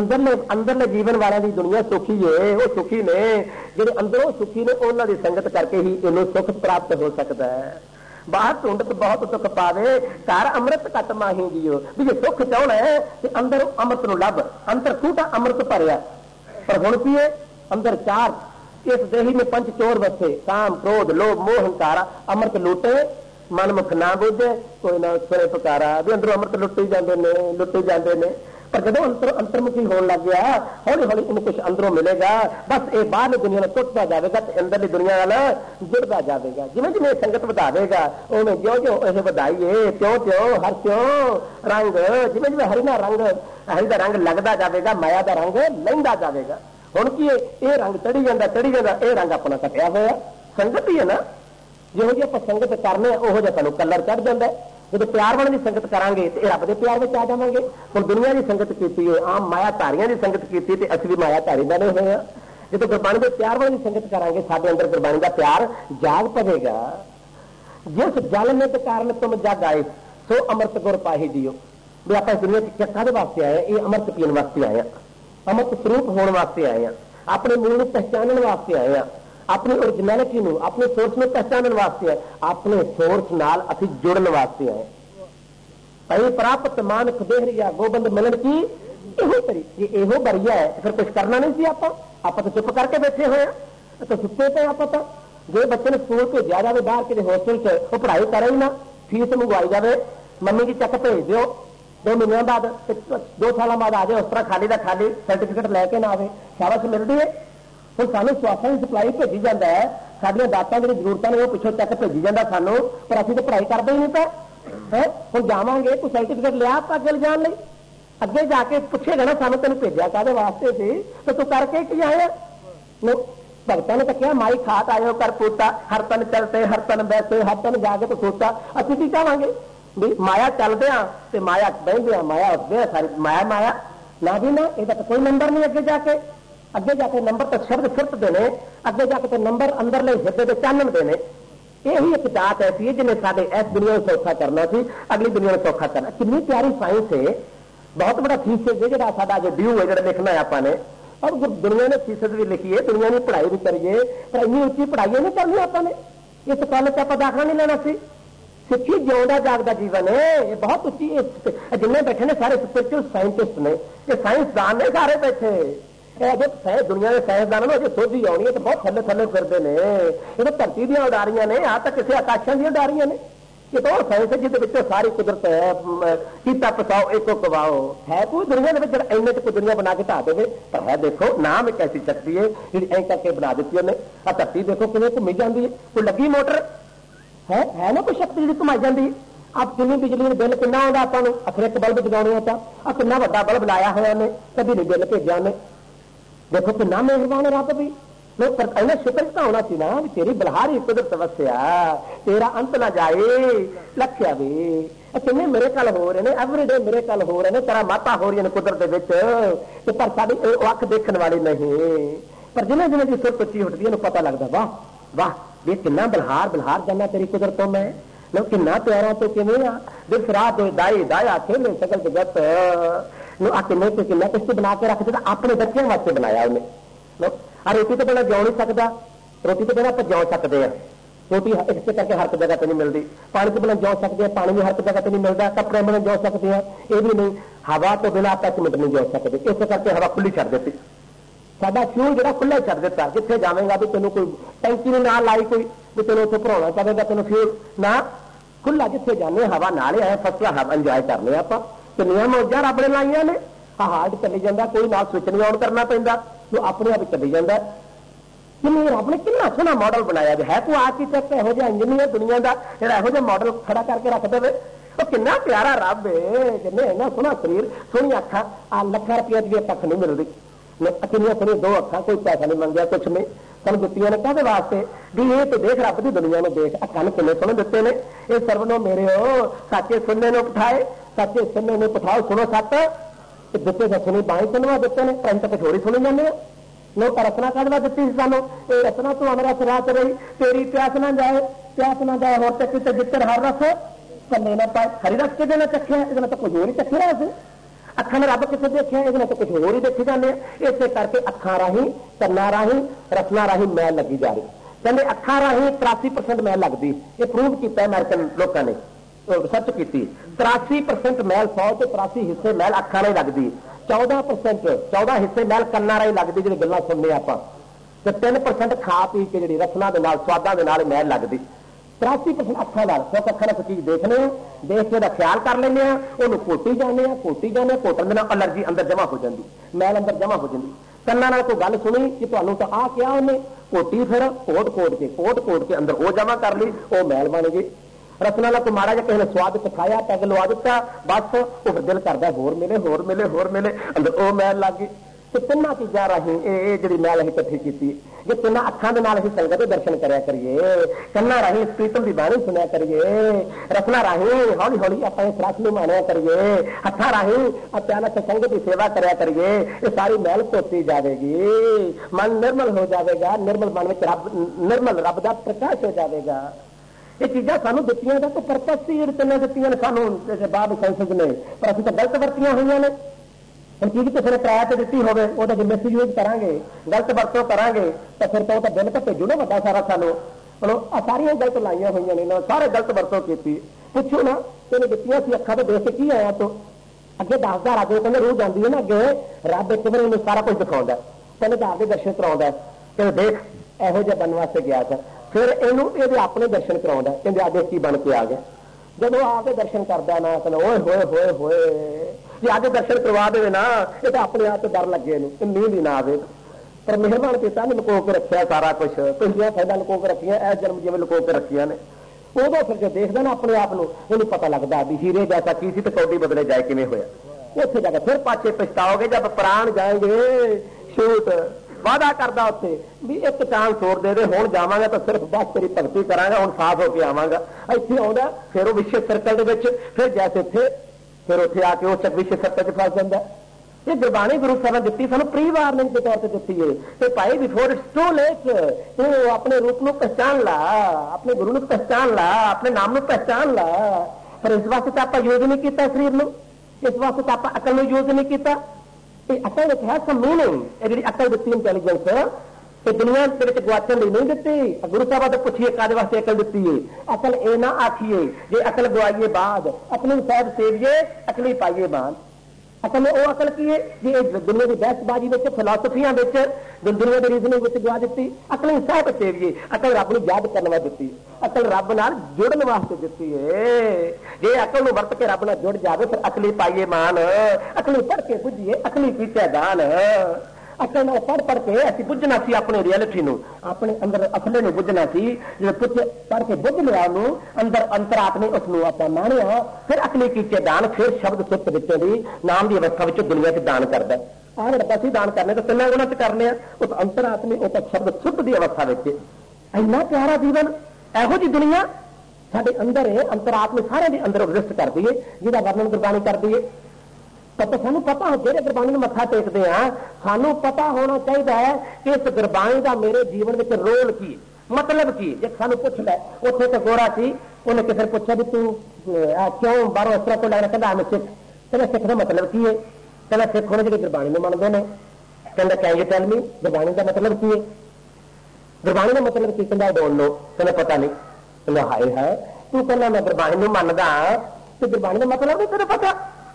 अंदरले जीवन वालों की दुनिया सुखी है, वो सुखी ने, जिहड़े अंदरों सुखी ने, उन्हां दी संगत करके ही इन्हूं सुख प्राप्त हो सकता है। बाहर ढूंढत बहुत दुख पावे, घर अमृत घट माही जियो। भी जे सुख चाहना है तो अंदर अमृत नूं लभ, अंदर खूटा अमृत भरिया। पर हुण की है, अंदर चार इस देही में पंच चोर बसे, काम क्रोध लोभ मोह हंकारा। अमृत लूटे मन मुख ना बुझे, कोई ना सुने पुकारा। भी अंदरों अमृत लुटे जाते ने। पर जब अंतर्मुखी होने लग गया, हौली हौली इन्हें कुछ अंदरों मिलेगा। बस ये बाहर दुनिया में टुटता जाएगा, तो अंदर की दुनिया वाला जुड़ता जाएगा। जिमें जिमें संगत ਵਧਾਵੇਗਾ, उन्हें ज्यों ज्यों यह ਵਧਾਈਏ, त्यों त्यों हर त्यों रंग, जिमें जिमें हरि का रंग लगता जाएगा, माया का रंग लहिंदा जाएगा। हुण की ये रंग चढ़ी जाता, ये रंग अपना घटिया होया संगत ही है ना। जो जी आप संगत करने उहो जिहा सानूं कलर चढ़ जाता है। जो प्यार वाले की संगत करांगे तो रब के प्यार में आ जावांगे। हुण दुनिया की संगत की है, आम माया धारियां की संगत की, तो असीं भी माया धारी बने हुए हैं। जो गुरबाणी के प्यार वाले की संगत करांगे, साडे अंदर गुरबाणी का प्यार जाग पवेगा। जिस जल नित कारण तुम जग आए, सो अमृत गुर पाही जियो। भी आप दुनिया काहदे वास्ते आए? ये अमृत पीण वास्ते आए, अमृत स्वरूप होने वास्ते आए हैं, अपने मूल को पहचानने वास्ते आए हैं, अपनी ओरिजिनैलिटी नूं, अपने सोर्स में पहचानने वास्ते आए, अपने सोर्स नाल असीं जुड़न वास्ते आए। पई प्राप्त मानक देहरिया गोबंद मिलन की इहो तरी, ये इहो बरिया है, फिर कुछ करना नहीं सी। आप तो चुप करके बैठे हुए हैं, तो सुते पे आप जो बच्चे ने स्कूल भेजा जाए, बाहर किसी होस्टल च वो पढ़ाई करे ही ना, फीस मंगवाई जाए, मम्मी की चेक भेज दो, 2 ਮਹੀਨਿਆਂ ਬਾਅਦ 2 ਸਾਲਾਂ ਬਾਅਦ ਆ ਜਾਏ, ਉਸ ਤਰ੍ਹਾਂ ਖਾਲੀ ਦਾ ਖਾਲੀ ਸਰਟੀਫਿਕੇਟ ਲੈ ਕੇ ਨਾ ਆਵੇ, ਸ਼ਾਬਾਸ਼ ਮਿਲਦੀ ਹੈ। ਹੁਣ ਸਾਨੂੰ ਸਵਾਸਾਂ ਦੀ ਸਪਲਾਈ ਭੇਜੀ ਜਾਂਦਾ ਹੈ, ਸਾਡੀਆਂ ਦਾਤਾਂ ਜਿਹੜੀ ਜ਼ਰੂਰਤਾਂ ਨੇ ਉਹ ਪਿੱਛੋਂ ਚੱਕ ਭੇਜੀ ਜਾਂਦਾ ਸਾਨੂੰ, ਪਰ ਅਸੀਂ ਤਾਂ ਪੜ੍ਹਾਈ ਕਰਦੇ ਹੀ ਨਹੀਂ ਤਾਂ ਹੈ। ਹੁਣ ਜਾਵਾਂਗੇ ਕੋਈ ਸਰਟੀਫਿਕੇਟ ਲਿਆ ਆਪਾਂ ਅੱਗੇ ਲਿਜਾਣ ਲਈ, ਅੱਗੇ ਜਾ ਕੇ ਪੁੱਛੇਗਾ ਨਾ ਸਾਨੂੰ ਤੈਨੂੰ ਭੇਜਿਆ ਕਾਹਦੇ ਵਾਸਤੇ ਸੀ ਤੇ ਤੂੰ ਕਰਕੇ ਕੀ ਆਇਆ। ਭਗਤਾਂ ਨੇ ਤਾਂ ਕਿਹਾ ਮਾਈ ਖਾਤ ਆਇਓ ਕਰ ਪੂਤਾ, ਹਰ ਤਨ ਚਲਤੇ ਹਰ ਤਨ ਬੈਸੇ, ਹਰ ਤਨ ਜਾ ਕੇ ਤਾਂ ਸੋਚਾ। ਅਸੀਂ ਕੀ ਕਹਾਂਗੇ ਵੀ ਮਾਇਆ ਚੱਲਦੇ ਆ ਤੇ ਮਾਇਆ ਬਹਿੰਦੇ ਆ, ਮਾਇਆ ਉੱਠਦੇ ਆ, ਸਾਰੀ ਮਾਇਆ ਮਾਇਆ ਨਾ ਵੀ ਨਾ, ਇਹਦਾ ਤਾਂ ਕੋਈ ਨੰਬਰ ਨਹੀਂ। ਅੱਗੇ ਜਾ ਕੇ ਨੰਬਰ ਤਾਂ ਸ਼ਬਦ ਫਿਰਤ ਦੇ ਨੇ, ਅੱਗੇ ਜਾ ਕੇ ਤਾਂ ਨੰਬਰ ਅੰਦਰਲੇ ਹਿੱਸੇ ਦੇ ਚਾਨਣ ਦੇ ਨੇ। ਇਹੀ ਇੱਕ ਦਾਤ ਐਸੀ ਹੈ ਜਿਹਨੇ ਸਾਡੇ ਇਸ ਦੁਨੀਆ ਨੂੰ ਸੌਖਾ ਕਰਨਾ ਸੀ, ਅਗਲੀ ਦੁਨੀਆ ਨੂੰ ਸੌਖਾ ਕਰਨਾ। ਕਿੰਨੀ ਪਿਆਰੀ ਸਾਇੰਸ ਹੈ, ਬਹੁਤ ਬੜਾ ਥੀਸਿਸ ਹੈ ਜਿਹੜਾ ਸਾਡਾ ਅੱਜ ਡਿਊ ਹੈ ਜਿਹੜਾ ਲਿਖਣਾ ਹੈ ਆਪਾਂ ਨੇ। ਔਰ ਦੁਨੀਆ ਨੇ ਥੀਸਿਸ ਵੀ ਲਿਖੀ ਹੈ, ਦੁਨੀਆ ਦੀ ਪੜ੍ਹਾਈ ਵੀ ਕਰੀਏ, ਪਰ ਇੰਨੀ ਉੱਚੀ ਪੜ੍ਹਾਈ ਨਹੀਂ ਕਰਨੀ ਆਪਾਂ ਨੇ। ਇਸ ਕਾਲਜ 'ਚ ਆਪਾਂ ਦਾਖਲਾ ਨਹੀਂ ਲੈਣਾ ਸੀ। ਸਿੱਖੀ ਜਿਉਂਦਾ ਜਾਗਦਾ ਜੀਵਨ ਹੈ, ਇਹ ਬਹੁਤ ਉੱਚੀ। ਜਿੰਨੇ ਬੈਠੇ ਨੇ ਸਾਰੇ ਸਪਿਰਿਚੁਅਲ ਸਾਇੰਟਿਸਟ ਨੇ, ਇਹ ਸਾਇੰਸਦਾਨ ਨੇ ਸਾਰੇ ਬੈਠੇ। ਇਹ ਅਜੇ ਦੁਨੀਆ ਦੇ ਸਾਇੰਸਦਾਨਾਂ ਨੂੰ ਅਜੇ ਸੋਝੀ ਆਉਣੀ ਹੈ ਤੇ ਬਹੁਤ ਥੱਲੇ ਥੱਲੇ ਫਿਰਦੇ ਨੇ। ਇਹ ਤਾਂ ਧਰਤੀ ਦੀਆਂ ਉਡਾਰੀਆਂ ਨੇ, ਆ ਤਾਂ ਕਿਸੇ ਆਕਾਸ਼ਾਂ ਦੀਆਂ ਉਡਾਰੀਆਂ ਨੇ। ਇਹ ਤਾਂ ਉਹ ਸਾਇੰਸ ਹੈ ਜਿਹਦੇ ਵਿੱਚੋਂ ਸਾਰੀ ਕੁਦਰਤ ਹੈ। ਕੀਤਾ ਪਸਾਓ ਇੱਕੋ ਕਵਾਓ, ਹੈ ਕੋਈ ਦੁਨੀਆ ਦੇ ਵਿੱਚ ਜਿਹੜਾ ਇੰਨੇ ਚ ਦੁਨੀਆ ਬਣਾ ਕੇ ਢਾ ਦੇਵੇ। ਪਰ ਹੈ ਦੇਖੋ ਨਾਮ ਇੱਕ ਐਸੀ ਸ਼ਕਤੀ ਹੈ ਜਿਹੜੀ ਐਂ ਕਰਕੇ ਬਣਾ ਦਿੱਤੀ ਉਹਨੇ। ਆ ਧਰਤੀ ਦੇਖੋ ਕਿਵੇਂ ਘੁੰਮੀ ਜਾਂਦੀ ਹੈ, ਕੋਈ ਲੱਗੀ ਮੋਟਰ ਹੈ ਨਾ, ਕੋਈ ਸ਼ਕਤੀ ਜਿਹੜੀ ਘੁਮਾਈ ਜਾਂਦੀ ਹੈ। ਆਪ ਕਿੰਨੀ ਬਿਜਲੀ ਦਾ ਬਿੱਲ ਕਿੰਨਾ ਆਉਂਦਾ ਆਪਾਂ ਨੂੰ, ਅਖਰ ਇੱਕ ਬਲਬ ਜਗਾਉਣੇ ਆ ਤਾਂ ਆ ਕਿੰਨਾ ਵੱਡਾ ਬਲਬ ਲਾਇਆ ਹੋਇਆ ਉਹਨੇ, ਕਦੀ ਨਹੀਂ ਬਿੱਲ ਭੇਜਿਆ ਉਹਨੇ। ਦੇਖੋ ਕਿੰਨਾ ਮਿਹਰਬਾਨ ਰੱਬ ਵੀ। ਲੋਕ ਇਹਨਾਂ ਸ਼ੁਕਰ ਤਾਂ ਹੋਣਾ ਸੀ ਨਾ ਵੀ ਤੇਰੀ ਬਲਹਾਰੀ ਕੁਦਰਤ ਵਸਿਆ, ਤੇਰਾ ਅੰਤ ਨਾ ਜਾਏ ਲੱਖਿਆ ਵੀ। ਕਿੰਨੇ ਮੇਰੇ ਕੱਲ ਹੋ ਰਹੇ ਨੇ, ਐਵਰੀਡੇ ਮੇਰੇ ਕੱਲ ਹੋ ਰਹੇ ਨੇ, ਤੇਰਾ ਮਾਤਾ ਹੋ ਰਹੀਆਂ ਨੇ ਕੁਦਰਤ ਦੇ ਵਿੱਚ, ਤੇ ਪਰ ਸਾਡੀ ਅੱਖ ਦੇਖਣ ਵਾਲੀ ਨਹੀਂ। ਪਰ ਜਿਹਨੇ ਜਿਹਨੇ ਦੀ ਸੁਰਤ ਉੱਚੀ ਉੱਠਦੀ ਇਹਨੂੰ ਪਤਾ ਲੱਗਦਾ ਵਾਹ ਵਾਹ ਵੀ ਕਿੰਨਾ ਬਲਹਾਰ ਜਾਨਾ ਤੇਰੀ ਕੁਦਰਤ ਤੋਂ ਮੈਂ, ਲੋ ਕਿੰਨਾ ਪਿਆਰਾ ਤੋਂ ਕਿਵੇਂ ਆ। ਦਿਸ ਰਾਤ ਹੋਏ ਦਾਈ ਦਾਇਆ ਖੇਲੇ ਸਗਲ ਜਗਤ ਨੂੰ ਆ ਕਿੰਨੇ ਤੇ ਕਿੰਨਾ ਕੁਛ ਬਣਾ ਕੇ ਰੱਖ ਦਿੱਤਾ, ਆਪਣੇ ਬੱਚਿਆਂ ਵਾਸਤੇ ਬਣਾਇਆ ਉਹਨੇ। ਆ ਰੋਟੀ ਤੋਂ ਬਿਨਾਂ ਜਿਉ ਨਹੀਂ ਸਕਦਾ, ਰੋਟੀ ਤੋਂ ਬਿਨਾਂ ਆਪਾਂ ਜਿਉ ਸਕਦੇ ਆ, ਰੋਟੀ ਇਸੇ ਕਰਕੇ ਹਰ ਜਗ੍ਹਾ ਤੇ ਨਹੀਂ ਮਿਲਦੀ। ਪਾਣੀ ਤੋਂ ਬਿਨਾਂ ਜਿਉ ਸਕਦੇ ਆ, ਪਾਣੀ ਵੀ ਹਰ ਜਗ੍ਹਾ ਤੇ ਨਹੀਂ ਮਿਲਦਾ। ਕੱਪੜਿਆਂ ਬਿਨਾਂ ਜਿਉ ਸਕਦੇ ਆ, ਇਹ ਵੀ ਨਹੀਂ। ਹਵਾ ਤੋਂ ਬਿਨਾਂ ਆਪਾਂ 1 ਮਿੰਟ ਨਹੀਂ ਜਿਉ ਸਕਦੇ, ਇਸੇ ਕਰਕੇ ਹਵਾ ਖੁੱਲੀ ਛੱਡ ਦਿੱਤੀ। ਸਾਡਾ ਫਿਊਲ ਜਿਹੜਾ ਖੁੱਲਾ ਛੱਡ ਦਿੱਤਾ, ਜਿੱਥੇ ਜਾਵੇਂਗਾ ਵੀ ਤੈਨੂੰ ਕੋਈ ਟੈਂਕੀ ਨੂੰ ਨਾ ਲਾਈ ਕੋਈ ਵੀ ਤੈਨੂੰ ਉੱਥੇ ਭਰਾਉਣਾ ਪਵੇਗਾ, ਤੈਨੂੰ ਫਿਊਲ ਨਾ ਖੁੱਲਾ ਜਿੱਥੇ ਜਾਂਦੇ ਹਵਾ ਨਾਲ ਆਏ ਫਸਲਾ ਹਵਾ ਇੰਜੋਏ ਕਰਨੇ ਆਪਾਂ। ਕਿੰਨੀਆਂ ਮੌਜਾਂ ਰੱਬ ਨੇ ਲਾਈਆਂ ਨੇ। ਹਾਰਡ ਚੱਲੀ ਜਾਂਦਾ, ਕੋਈ ਨਾਲ ਸਵਿਚ ਨਹੀਂ ਆਨ ਕਰਨਾ ਪੈਂਦਾ, ਜੋ ਆਪਣੇ ਆਪ ਚੱਲੀ ਜਾਂਦਾ। ਕਿੰਨੀ ਰੱਬ ਨੇ ਕਿੰਨਾ ਸੋਹਣਾ ਮਾਡਲ ਬਣਾਇਆ ਹੈ। ਕੋਈ ਆਰਕੀਟੈਕਟ ਇਹੋ ਜਿਹਾ ਇੰਜੀਨੀਅਰ ਦੁਨੀਆ ਦਾ ਜਿਹੜਾ ਇਹੋ ਜਿਹਾ ਮਾਡਲ ਖੜਾ ਕਰਕੇ ਰੱਖ ਦੇਵੇ। ਉਹ ਕਿੰਨਾ ਪਿਆਰਾ ਰੱਬ ਹੈ, ਜਿੰਨੇ ਇੰਨਾ ਸੋਹਣਾ ਸਰੀਰ, ਸੋਹਣੀਆਂ ਅੱਖਾਂ। ਆ ਲੱਖਾਂ ਰੁਪਏ ਦੀ ਅੱਖ ਨਹੀਂ ਮਿਲਦੀ, ਕਿੰਨੀਆਂ ਸੋਹਣੀਆਂ 2 ਅੱਖਾਂ, ਕੋਈ ਪੈਸਾ ਨਹੀਂ ਮੰਗਿਆ ਕੁਛ ਨਹੀਂ, ਸਾਨੂੰ ਦਿੱਤੀਆਂ ਨੇ ਕਾਹਦੇ ਵਾਸਤੇ ਵੀ ਇਹ ਤੇ ਦੇਖ ਰੱਬ ਦੀ ਦੁਨੀਆ ਨੂੰ ਦੇਖ। ਕੰਨ ਕਿੰਨੇ ਸੋਹਣੇ ਦਿੱਤੇ ਨੇ। ਇਹ ਸਰਬ ਨੂੰ ਮੇਰੇ ਸੱਚੇ ਸੁਣਨੇ ਨੂੰ ਪਠਾਏ, ਸੱਚੇ ਸੁਣਨੇ ਨੂੰ ਪਠਾਓ, ਸੁਣੋ ਸੱਤ ਦਿੱਤੇ ਸੁਣੀ ਬਾਣੀ ਸੁਣਵਾ ਦਿੱਤੇ ਨੇ। ਅਸੀਂ ਤਾਂ ਕਠੋਰੀ ਸੁਣੀ ਜਾਂਦੇ ਆ। ਲੋਕ ਰਸਨਾ ਕੱਢਵਾ ਦਿੱਤੀ ਸੀ ਸਾਨੂੰ, ਇਹ ਰਸਨਾ ਤੂੰ ਅਮਰਤ ਰਾਤ ਰਹੀ, ਤੇਰੀ ਪਿਆਸ ਨਾ ਜਾਏ ਹੋਰ ਤੱਕ ਤੇ ਜਿੱਤਰ ਹਰ ਰਸ ਕੰਨੇ ਨਾ ਪਾਏ। ਹਰੀ ਰਸ ਕਿਹਦੇ ਨਾਲ ਚੱਖਿਆ, ਇਹਦੇ ਨਾਲ ਤਾਂ ਕੁਝ ਹੋਰ ਹੀ ਚੱਖਿਆ। ਅਸੀਂ ਅੱਖਾਂ ਨੇ ਰੱਬ ਕਿੱਥੇ ਦੇਖਿਆ, ਇਹਦੇ ਨਾਲ ਤਾਂ ਕੁਝ ਹੋਰ ਹੀ ਦੇਖੀ ਜਾਂਦੇ ਆ। ਇਸੇ ਕਰਕੇ ਅੱਖਾਂ ਰਾਹੀਂ, ਕੰਨਾਂ ਰਾਹੀਂ, ਰਸਨਾ ਰਾਹੀਂ ਮੈਲ ਲੱਗੀ ਜਾ ਰਹੀ। ਕਹਿੰਦੇ ਅੱਖਾਂ ਰਾਹੀਂ 83% ਮੈਲ ਲੱਗਦੀ। ਇਹ ਪ੍ਰੂਵ ਕੀਤਾ ਅਮਰੀਕਨ ਲੋਕਾਂ ਨੇ, ਸਰਚ ਕੀਤੀ। 83% ਮੈਲ 100 ਤੇ 83 ਹਿੱਸੇ ਮੈਲ ਅੱਖਾਂ ਨਾਲ ਲੱਗਦੀ। 14 ਹਿੱਸੇ ਮੈਲ ਕੰਨਾਂ ਰਾਹੀਂ ਲੱਗਦੀ ਜਿਹੜੀ ਗੱਲਾਂ ਸੁਣਨੇ ਆਪਾਂ, ਤੇ 3% ਖਾ ਪੀ ਕੇ ਜਿਹੜੀ ਰਸਨਾ ਦੇ ਨਾਲ ਸਵਾਦਾਂ ਦੇ ਨਾਲ ਮੈਲ ਲੱਗਦੀ। 83% ਅੱਖਾਂ ਨਾਲ, ਕਿਉਂਕਿ ਅੱਖਾਂ ਨਾਲ ਕੋਈ ਚੀਜ਼ ਦੇਖਦੇ ਆ, ਦੇਖ ਕੇ ਉਹਦਾ ਖਿਆਲ ਕਰ ਲੈਂਦੇ ਆ, ਉਹਨੂੰ ਘੋਟੀ ਜਾਂਦੇ ਆ, ਘੋਟਣ ਦੇ ਨਾਲ ਅਲਰਜੀ ਅੰਦਰ ਜਮਾ ਹੋ ਜਾਂਦੀ, ਮੈਲ ਅੰਦਰ ਜਮਾ ਹੋ ਜਾਂਦੀ। ਕੰਨਾਂ ਨਾਲ ਕੋਈ ਗੱਲ ਸੁਣੀ ਕਿ ਤੁਹਾਨੂੰ ਤਾਂ ਆਹ ਕਿਹਾ ਉਹਨੇ, ਘੋਟੀ ਫਿਰ ਕੋਟ ਕੇ ਅੰਦਰ ਉਹ ਜਮਾ ਕਰ ਲਈ, ਉਹ ਮੈਲ ਬਣ ਗਈ। ਰਸਨਾ ਨਾਲ ਕੋਈ ਮਾੜਾ ਜਿਹਾ ਕਿਸੇ ਨੇ ਸਵਾਦ ਸਿਖਾਇਆ, ਪੈਗ ਲਵਾ ਦਿੱਤਾ, ਬਸ ਉਹ ਫਿਰ ਦਿਲ ਕਰਦਾ ਹੋਰ ਮਿਲੇ, ਅੰਦਰ ਉਹ ਮੈਲ ਲੱਗ ਗਈ। ਤੇ ਤਿੰਨਾਂ ਚੀਜ਼ਾਂ ਰਾਹੀਂ ਇਹ ਜਿਹੜੀ ਮੈਲ ਅਸੀਂ ਇਕੱਠੀ ਕੀਤੀ। ਜੇ ਤਿੰਨਾਂ ਅੱਖਾਂ ਦੇ ਨਾਲ ਅਸੀਂ ਸੰਗਤ ਦੇ ਦਰਸ਼ਨ ਕਰਿਆ ਕਰੀਏ, ਕੰਨਾਂ ਰਾਹੀਂ ਪ੍ਰੀਤਮ ਦੀ ਬਾਣੀ ਸੁਣਿਆ ਕਰੀਏ, ਰਸਨਾ ਰਾਹੀਂ ਹੌਲੀ ਹੌਲੀ ਆਪਾਂ ਇਸ ਰਸ ਨੂੰ ਮਾਣਿਆ ਕਰੀਏ, ਹੱਥਾਂ ਰਾਹੀਂ ਪਿਆਨਾ ਸੰਗਤ ਦੀ ਸੇਵਾ ਕਰਿਆ ਕਰੀਏ, ਇਹ ਸਾਰੀ ਮੈਲ ਧੋਤੀ ਜਾਵੇਗੀ, ਮਨ ਨਿਰਮਲ ਹੋ ਜਾਵੇਗਾ। ਨਿਰਮਲ ਮਨ ਵਿੱਚ ਨਿਰਮਲ ਰੱਬ ਦਾ ਪ੍ਰਕਾਸ਼ ਹੋ ਜਾਵੇਗਾ। ਇਹ ਚੀਜ਼ਾਂ ਸਾਨੂੰ ਦਿੱਤੀਆਂ ਦਾ ਕੋਈ ਪਰਪਸ ਸੀ, ਜਿਹੜੇ ਤਿੰਨੇ ਦਿੱਤੀਆਂ ਨੇ ਸਾਨੂੰ ਬਾਬ ਸਾਇੰਸ ਨੇ, ਪਰ ਅਸੀਂ ਤਾਂ ਗਲਤ ਵਰਤੀਆਂ ਹੋਈਆਂ ਨੇ। ਹੁਣ ਚੀਜ਼ ਕਿਸੇ ਨੇ ਕਿਰਾਇਆ ਤੇ ਦਿੱਤੀ ਹੋਵੇ, ਉਹਦਾ ਜੇ ਮਿਸਯੂਜ਼ ਕਰਾਂਗੇ, ਗਲਤ ਵਰਤੋਂ ਕਰਾਂਗੇ, ਤਾਂ ਫਿਰ ਤਾਂ ਉਹ ਤਾਂ ਬਿੱਲ ਤਾਂ ਭੇਜੂ ਨਾ ਵੱਡਾ ਸਾਰਾ ਸਾਨੂੰ। ਹੁਣ ਆ ਸਾਰੀਆਂ ਗਲਤ ਲਾਈਆਂ ਹੋਈਆਂ ਨੇ, ਸਾਰੇ ਗਲਤ ਵਰਤੋਂ ਕੀਤੀ। ਪੁੱਛੋ ਨਾ ਤੈਨੂੰ ਦਿੱਤੀਆਂ ਸੀ ਅੱਖਾਂ ਤੋਂ ਦੇਖ ਕੇ ਕੀ ਆਇਆ ਤੂੰ? ਅੱਗੇ ਦੱਸਦਾ ਰਾਜੇ ਕਹਿੰਦੇ ਰੂਹ ਜਾਂਦੀ ਹੈ ਨਾ ਅੱਗੇ, ਰੱਬ ਇੱਕ ਵਾਰ ਇਹਨੂੰ ਸਾਰਾ ਕੁਝ ਦਿਖਾਉਂਦਾ, ਪਹਿਲੇ ਘਰ ਦੇ ਦਰਸ਼ਨ ਕਰਾਉਂਦਾ, ਕਹਿੰਦੇ ਦੇਖ ਇਹੋ ਜਿਹਾ ਬਣਨ ਵਾਸਤੇ ਗਿਆ ਸੀ, ਫਿਰ ਇਹਨੂੰ ਇਹਦੇ ਆਪਣੇ ਦਰਸ਼ਨ ਕਰਾਉਂਦਾ, ਕਹਿੰਦੇ ਆ ਦੇਖ ਕੀ ਬਣ ਕੇ ਆ ਗਿਆ।
जब आके दर्शन करता ना कहना ओए होए होए होए जे आके दर्शन करवा दे ना ये तो अपने आप डर लगे नींद ही ना आवे पर मेहरबान पिता ने लुको के रखिया सारा कुछ पिछलियां फाइलां लुको के रखिया ए जन्म जिवें लुको के रखिया ने उदों फिर जो देखदा ना अपने आप नूं पता लगता भी हीरे जैसा की सी ते कौडी बदले जाए किवें होया उत्थे जाके फिर पाछे पछताओगे जब प्राण जाएंगे शूट वादा करदा उत्थे भी एक चांस छोड़ दे हुण जावांगा तो सिर्फ बस तेरी भगती करांगा हुण साफ होके आवांगा इत्थे आउंदा फिर वो विशे सर्कल दे विच फिर जैसे थे फिर उत्थे आके वो विशे सर्कल च फस जांदा ये गुरबाणी गुरु साहब ने दित्ती सानूं प्री वार्निंग के तौर पर दित्ती है कि भाई बिफोर इट्स टू लेट तू अपने रूप नूं पहचान ला अपने गुरु नूं पहचान ला अपने नाम नूं पहचान ला पर इस वास्ते तो आपां यूज नहीं किया शरीर नूं इस वास्ते तो आपां अकल नूं यूज नहीं किया अकल विच है सम मीनिंग जिहड़ी अकल दित्ती इंटैलीजेंस ये दुनिया के गुआचन लिए नहीं दिती गुरु साहब तो पूछिए कादे वास्ते अकल दित्ती है अकल ये ना आखिए जे अकल गवाइए बाद अपनी साहब सेविए अकली पाइए बाद असल में वो अकल की है जी दुनिया की बहसबाजी फिलोसफिया दुनिया की रीजनिंग गवा दी अकल सह बचेगी अकल रब न याद करने वास्ते दी अकल रब नाल जुड़न वास्ते दी है जे अकल नूं वरत के रब नाल जुड़ जाए फिर अकली पाइए मान अकली पढ़ के बुझिए अकली पीछे दान अकल नाल पढ़ पढ़ के असीं बुझना सी अपने रियलिटी नूं अपने अंदर असले नूं बुझना सी जो कुछ पढ़ के बुझ लिया नूं अंदर अंतरात्मे उसनूं आपां माणिया फिर अकली कीचे दान फिर शब्द सुत विचों दी नाम की अवस्था विचों दुनिया च दान करदा आह रब्बा सी दान करने तो तिन्नां गुणां च करने उस अंतरात्मे उस शब्द सुत की अवस्था विच इन्ना प्यारा जीवन इहो जी दुनिया साडे अंदर है अंतरात्मे सारे दे अंदर एग्जिस्ट करदी है जिहदा वर्णन गुरबाणी करदी है तो सानू पता हो जेडे गुरबाणी नूं मत्था टेकदे आ सानू पता होना चाहिए है कि इस गुरबाणी का मेरे जीवन में रोल की मतलब की जे सानू पुछ लै उत्थे तो गोरा सी उन्हें किसी ने पूछा भी तू क्यों बाहरों इस तरह को लैना कहता मैं सिख कहना सिख का मतलब की है कहना सिख होने जो गुरबाणी में मनते हैं कहना can you tell me Gurbani का मतलब की है गुरबाणी का मतलब की कहना डोंट नो कहना पता नहीं कहना हाय है तू कहना मैं गुरबाणी में मनदा तो गुरबाणी का मतलब नहीं तेरे पता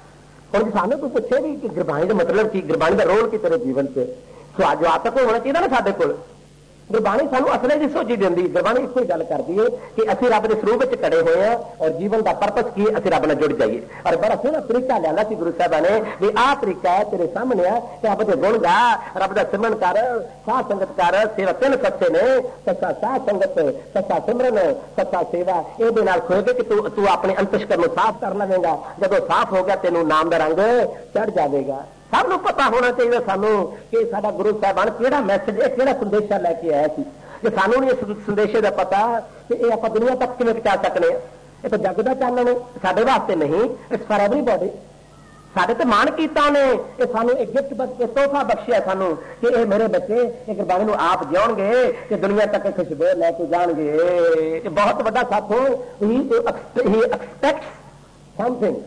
और सामने कोई पूछे भी कि गुरबाणी का मतलब की गुरबाणी का रोल की तेरे जीवन से जवाब तक होना चाहिए ना साडे कोल गुरबाणी सानू असले की सोची देंदी गुरबाणी इसको गल करती है कि असीं रब के स्वरूप में खड़े हुए हैं और जीवन का पर्पस की असीं रब नाल जुड़ जाइए और बड़ा सोहना तरीका लिया सी गुरु साहब ने भी आह तरीका है तेरे सामने है कि रब के गुण गा रब का सिमरन कर साध संगत कर सेवा तीन सच्चे ने सच्चा साध संगत सच्चा सिमरन सच्चा सेवा ये खोएगे कि तू अपने अंतस्कर को साफ कर लवेगा जब साफ हो गया तेनों नाम का रंग चढ़ जाएगा सब नूं पता होना चाहिए सानू कि साडा गुरु साहबान किहड़ा मैसेज किहड़ा संदेशा लैके आया सी जे सानू नहीं इस संदेशे का पता कि ये आपां दुनिया तक किवें पहुंचा सकने ये तो जग दा चानण साडे वास्ते नहीं इट्स फॉर एवरीबॉडी साडे ते मान कीता ने ये सानू एक गिफ्ट तोहफा बख्शिया सानू कि ये मेरे बच्चे ये गुरबाणी नूं आप जिउणगे कि दुनिया तक खुशबू लैके जाणगे ये बहुत वड्डा साथों ही एक्सपेक्ट्स समथिंग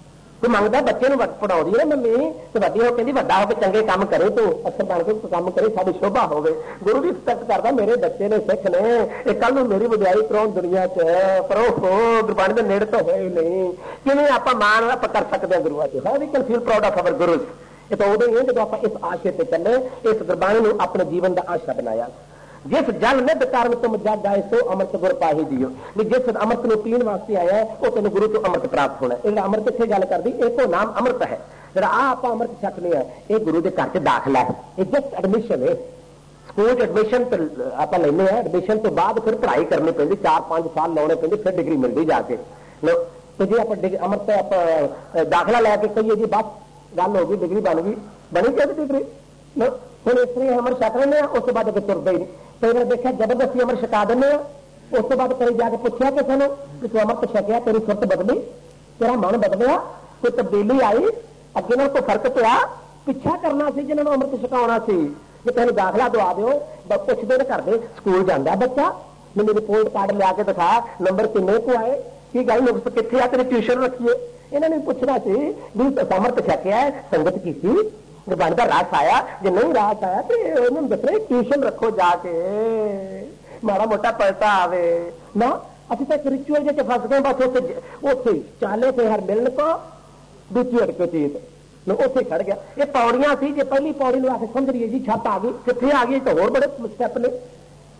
तू मंगता बच्चे पढ़ाती है मम्मी तो वड्डी हो कहती वड्डा होकर चंगे काम करे तो अफसर बन के काम करे साड़ी शोभा हो गुरु भी रिस्पेक्ट करता मेरे बच्चे ने सिख ने कल मेरी वडियाई कराउण दुनिया च पर गुरबाणी के नेड़े तो होए नहीं किवें आपां मान आप कर सकते हैं गुरुआ च we can feel proud of our gurus ये तो उदों ही है जो आप इस आशे से चले इस गुरबाणी नूं अपने जीवन का आशा बनाया जिस जल निध कारण तुम जग आए सो अमृत गुर पाही दियो भी जिस अमृत नूं पीण वास्ते आया वो तेन गुरु तो अमृत प्राप्त होना है अमृत इत्थे गल करदी एक नाम अमृत है जरा आप अमृत छकने ये गुरु के घर च दाखला है ये जस्ट एडमिशन है स्कूल एडमिशन आप लेने एडमिशन तो बाद फिर पढ़ाई करनी पैंदी 4-5 साल लाने पैंदे फिर डिग्री मिलती जाके तो जी आप अमृत आप दाखला लैके कहिए जी बस गल हो गई डिग्री बन गई बनी चाहिए डिग्री हम इस तरह अमृत छक लें उस बाद अगर तुरता ही नहीं कई बार देखा जबरदस्ती अमृत छका देने उस बाद कई जाके पूछा किसी ने कि तू अमृत छकिया तेरी सुरत बदली तेरा मन बदलिया कोई तब्दीली आई अगे ना कोई फर्क पिया पिछा करना सी जिन्होंने अमृत छकाउणा सी जे तेन दाखला दवा दो पुछते हैं घर दे स्कूल जाता बच्चा मैंने रिपोर्ट कार्ड लिया के दिखा नंबर किन्ने को आए की गल नुक्स कितने आ तेरी ट्यूशन रखिए इन्होंने पूछना सी भी अमृत छकिया संगत की गुरबाणी का रास आया जो नहीं रास आया तो उन्होंने दसना ट्यूशन रखो जाके माड़ा मोटा पैसा आवे ना अभी तक रिचुअल जो फस गए बस उसे चाले से हर मिलने को दूसरी अटके चीज उसे खड़ गया ये पौड़ियां सी जो पहली पौड़ी में आके समझ रही है जी छत आ गई कितने आ गई तो होर बड़े स्टैप ने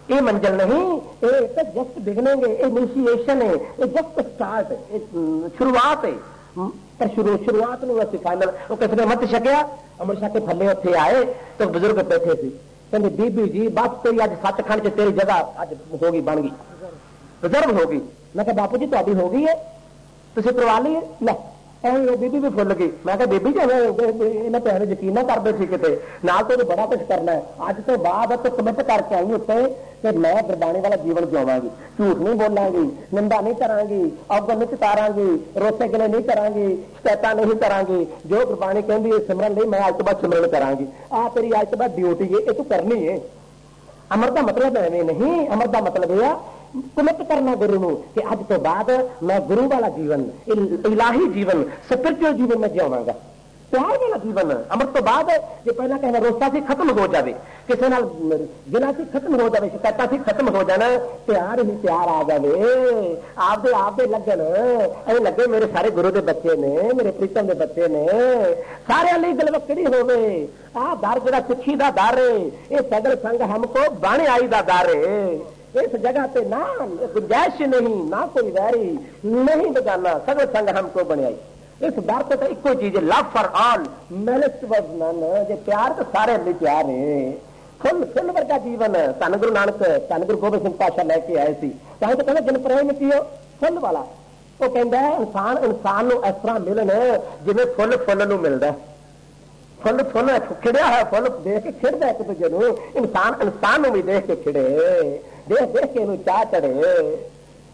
ये मंजिल नहीं, ये तो जस्ट बिगनिंग है, इनिशिएशन है, ये जस्ट स्टार्ट है, शुरुआत है। पर शुरुआत में वैसे फाइनल वो किसी ने मत छकिया, अमृत छक के थले उत्थे आए तो बुजुर्ग बैठे थे, कहते बीबी जी बस तेरी अज सचखंड च तेरी जगह अज होगी बन गई, रिजर्व होगी। मैं कहा बापू जी तुहाडी हो गई है, तुसीं करवा ली है। लै बीबी भी फुल गई। मैं कहा बीबी जी इन्हें पैसे यकीन ना करते थे किते नाल तो बड़ा कुछ करना है, अज तो बाद तो कमिट करके आई उत्ते कि मैं गुरबाणी वाला जीवन जिवांगी, झूठ नहीं बोलांगी, निंदा नहीं करांगी, अवगुण नहीं चितारांगी, रोसे गिले नहीं करांगी, शिकायतां नहीं करांगी, जो गुरबाणी कहती है सिमरन नहीं मैं अज तो बाद सिमरन करांगी। आ तेरी अज तो बाद ड्यूटी है, ये तू करनी है। अमर का मतलब एवं नहीं, अमर का मतलब यह कमिट करना गुरु नूं कि अज तो बाद मैं गुरु वाला जीवन, इलाही जीवन, स्पिरिचुअल जीवन में जिवांगा, प्यार वाला जीवन। अमृत तो बाद जो पहला कहना रोसा से खत्म हो जाए, किसी नाल जिना से खत्म हो जाए, शिकायतां से खत्म हो जाना, प्यार ही प्यार आ जाए, आपदे लगन ऐ लगे मेरे सारे गुरु के बच्चे ने, मेरे प्रीतम के बच्चे ने, सारे लिए गलवकड़ी होवे। आ दर जरा सिक्खी का दर है, ये सगल संग हमको बाणी आई का दर है। इस जगह पे ना गुंजाइश नहीं, ना कोई वैरी नहीं बजाना, सगल संग हमको बनाई। इस दर तो इको चीज है, love for all malice was none, जे प्यार तो सारे लिए प्यार है। फुल फुल वर्गा जीवन धन गुरु नानक धन गुरु गोबिंद सिंह पातशाह लेके आए सी, तां तो कहना जिन प्रेम कियो फुल वाला। वो कहता है इंसान नूं इस तरह मिलन जिवें फुल फुल नूं मिलदा, फुल फुल खिड़िया है, फुल देख के खिड़दा एक दूजे नूं, इंसान भी देख के खिड़े, देख के इनू चाह चढ़े।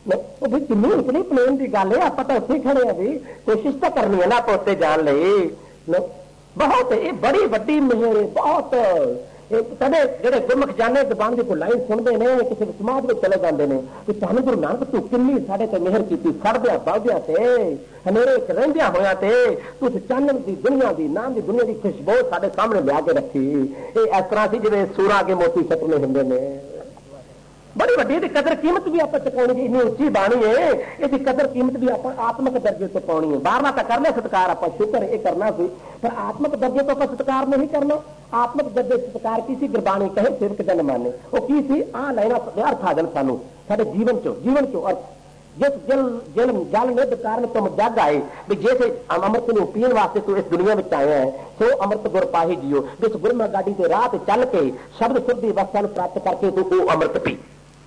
कितनी प्लेन की गल है, आप तो उत्थे खड़े हैं भी, कोशिश तो करनी है ना आप उत्ते जान लई। बहुत ये बड़ी वड्डी मेहर है, बहुत कदे जेडे गुरमुख जाने दुकान की कोई लाइन सुनते हैं, किसी समाज में चले जाते हैं कि धन गुरु नानक तू किन्नी साडे ते मेहर की, सड़द्या बलद्या ते हनेरे रहिंदिया होया ते तू चानन की दुनिया की नाम की दुनिया की खुशबू साडे सामने लिया के रखी। ये इस तरह से जिवें सूरा के मोती सटने होंदे ने। बड़ी वड्डी कदर कीमत भी आप चुकानी, इन्नी उच्ची बाणी है, इसकी कदर कीमत भी आप आत्मक दर्जे तो पानी है। बारना तो कर लिया सत्कार, आप शुक्र ये करना सी, पर आत्मक दर्जे तो आप सत्कार नहीं करना। आत्मक दर्जे सत्कार की सी गुरबाणी कहे सेवक जन माने, वो की सी आ लाइना अर्थ आ जान सानू साडे जीवन चो अर्थ। जिस जल निध कारण तुम जग आए, भी जैसे अमृत को पीने वास्ते तू इस दुनिया में आया है, सो अमृत गुर पाही जियो, जिस गुरमा गाड़ी के राह चल के शब्द शुद्धि अवस्था प्राप्त करके तू वो अमृत पी।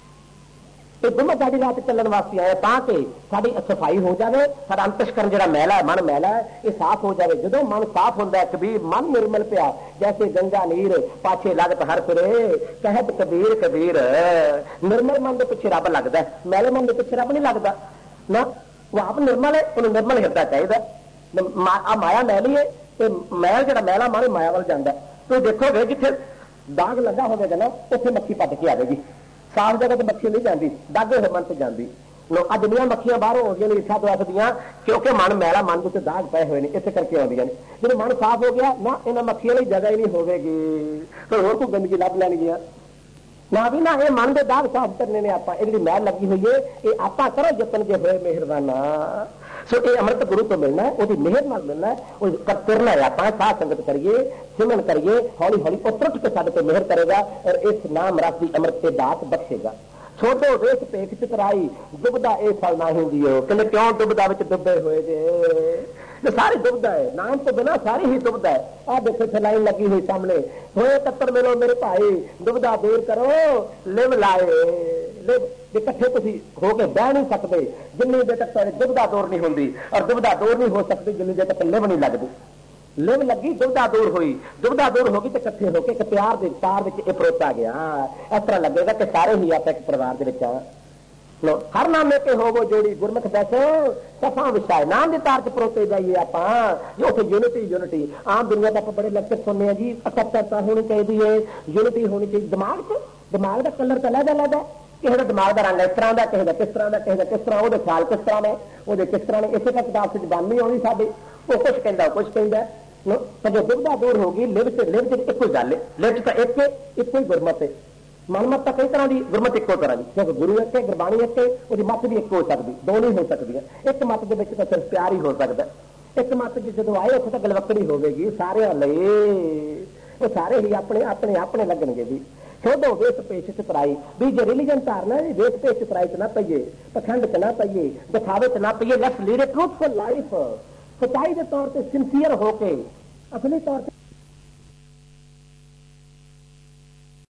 गुरमुख गाड़ी रात चलने वास्ते आया ताकि साड़ी सफाई हो जाए, साडा अंतस्करण जो मैला है, मन मैला है, ये साफ हो जाए। जो मन साफ होता है, कबीर मन निर्मल पिया जैसे गंगा नीर पाछे लगत हर फिरे, कहत कबीर कबीर। निर्मल मन के पिछे रब लगता है, मैले मन के पिछे रब नहीं लगता ना। वो आप निर्मल है, उन्हें निर्मल हिरदा चाहिए। आ माया मैली है, तो मैल जो मैला मन माया वाल जाता। तो देखोगे जिथे दाग लगा होगा ना, उत्थे मक्खी पट के आएगी। साफ जगह तो मक्खी नहीं जाती, दागे हुए मन से जाती। आ दुनिया मक्खियां बाहर हो गई इच्छा द्वास दियां, क्योंकि मन मैला, मन के दाग पै हुए इस करके आदियां ने। जो मन साफ हो गया ना, इन्होंने मक्खियों की जगह ही नहीं होगी, तो होर कोई गंदगी लभ लैणगियां ना भी ना। ये मन के दाग साफ करने ने आप मैल लगी हुई है, ये आप करो जतन जे हुए मेहरबाना। सो ये अमृत गुरु तो मिलना है, वो मेहर नाल मिलना है, तुरना है। आप साध संगत करिए, सिमरन करिए, हौली हौली उतर के साडे ते मेहर करेगा और इस नाम राशि अमृत के दात बख्शेगा। छोड़ो वेख भेख चितराई, दुबदा ए फल ना हिंदियो, कहते क्यों दुबदा विच डुबे हुए जे, सारी दुबदा है, नाम तो बिना सारी ही दुबदा है। आ देखो लाइन लगी हुई सामने, होए तत्पर मिलो मेरे भाई, दुबदा दूर करो लिव लाए। लिव इकट्ठे तुम होके बह नहीं सकते जिन्नी देर तक दुबदा दूर नहीं होंगी, और दुबदा दूर नहीं हो सकती जिन्नी देर तक लिव नहीं लगती। लिव लगी दुबदा दूर हुई, दुबदा दूर होगी तो इकट्ठे होके एक प्यार के तार में परोसा गया। इस तरह लगेगा कि सारे ही आप एक परिवार के लो हर नामे के होवो जोड़ी गुरमुख बैठो सफा विषय नाम की तार च परोते जाइए। आप उसे यूनिटी आम दुनिया का बड़े लेक्चर सुनने हैं जी, इकट्ठता होनी चाहिए, यूनिटी होनी चाहिए। दिमाग का कलर तो लहदा किसी का दिमाग का रंग इस तरह का, किसी का किस तरह का, किसी का किस तरह, वो ख्याल किस तरह ने, वो किस तरह ने, इसे का किताब से बन नहीं आनी साडी। वो कुछ कहता कुछ कहता, तो जो दुविधा दूर होगी लिव से एको गल है। लिव तो एक ही गुरमत है, मनमत तो कई तरह की, गुरमत एको तरह की, क्योंकि गुरु एक है, गुरबाणी एक है, वो मत भी एक हो सकती, दो नहीं हो सकती। एक मत के तो सिर्फ प्यार ही हो सकता, एक मत जो आए उसे तो गलवकड़ी होगी सारे वो सारे ही अपने अपने अपने लगनगे भी। ਛੋਡੋ ਵੇਸ ਪੇਸ਼ ਚਤਰਾਈ ਵੀ ਜੇ ਰਿਲੀਜਨ ਧਾਰਨਾ ਹੈ ਵੇਸ ਪੇਸ਼ ਚਤਰਾਈ ਚ ਨਾ ਪਈਏ, ਪਖੰਡ ਚ ਨਾ ਪਈਏ, ਦਿਖਾਵੇ ਚ ਨਾ ਪਈਏ। Let's lead a truthful life. ਸੱਚਾਈ ਦੇ ਤੌਰ ਤੇ ਸਿੰਸੀਅਰ ਹੋ ਕੇ ਆਪਣੇ ਤੌਰ ਤੇ